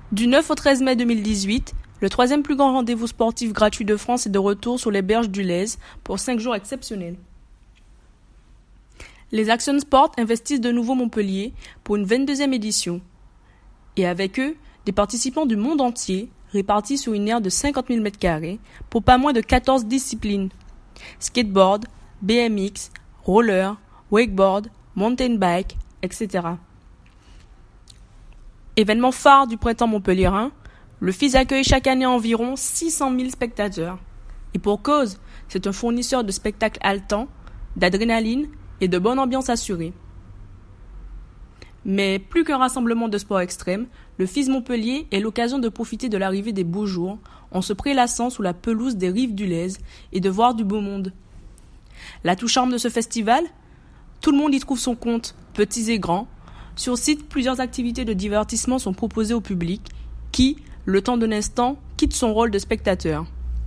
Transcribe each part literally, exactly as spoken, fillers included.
Du neuf au treize mai deux mille dix-huit, le troisième plus grand rendez-vous sportif gratuit de France est de retour sur les berges du Lez pour cinq jours exceptionnels. Les Action Sport investissent de nouveau Montpellier pour une vingt-deuxième édition. Et avec eux, des participants du monde entier répartis sur une aire de cinquante mille mètres carrés pour pas moins de quatorze disciplines. Skateboard, B M X, roller, wakeboard, mountain bike, et cetera. Événement phare du printemps montpelliérain, le F I S accueille chaque année environ six cent mille spectateurs. Et pour cause, c'est un fournisseur de spectacles haletants, d'adrénaline et de bonne ambiance assurée. Mais plus qu'un rassemblement de sport extrême, le F I S Montpellier est l'occasion de profiter de l'arrivée des beaux jours en se prélassant sous la pelouse des rives du Lez et de voir du beau monde. L'atout charme de ce festival ? Tout le monde y trouve son compte, petits et grands. Sur site, plusieurs activités de divertissement sont proposées au public qui, le temps d'un instant, quitte son rôle de spectateur.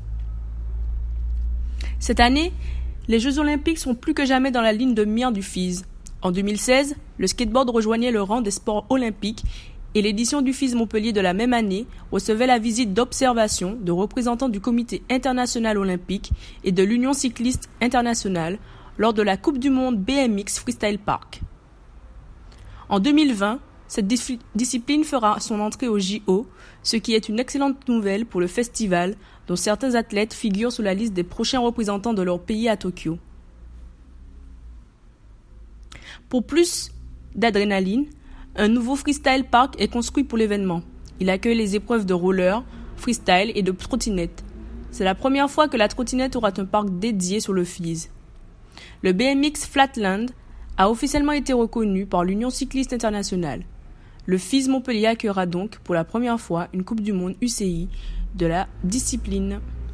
Cette année, les Jeux Olympiques sont plus que jamais dans la ligne de mire du F I S. En deux mille seize, le skateboard rejoignait le rang des sports olympiques et l'édition du F I S Montpellier de la même année recevait la visite d'observation de représentants du Comité international olympique et de l'Union cycliste internationale lors de la Coupe du monde B M X Freestyle Park. En deux mille vingt, cette dis- discipline fera son entrée au J O, ce qui est une excellente nouvelle pour le festival, dont certains athlètes figurent sur la liste des prochains représentants de leur pays à Tokyo. Pour plus d'adrénaline, un nouveau freestyle park est construit pour l'événement. Il accueille les épreuves de roller, freestyle et de trottinette. C'est la première fois que la trottinette aura un parc dédié sur le F I S. Le B M X Flatland a officiellement été reconnu par l'Union cycliste internationale. Le F I S Montpellier accueillera donc pour la première fois une Coupe du monde U C I de la discipline.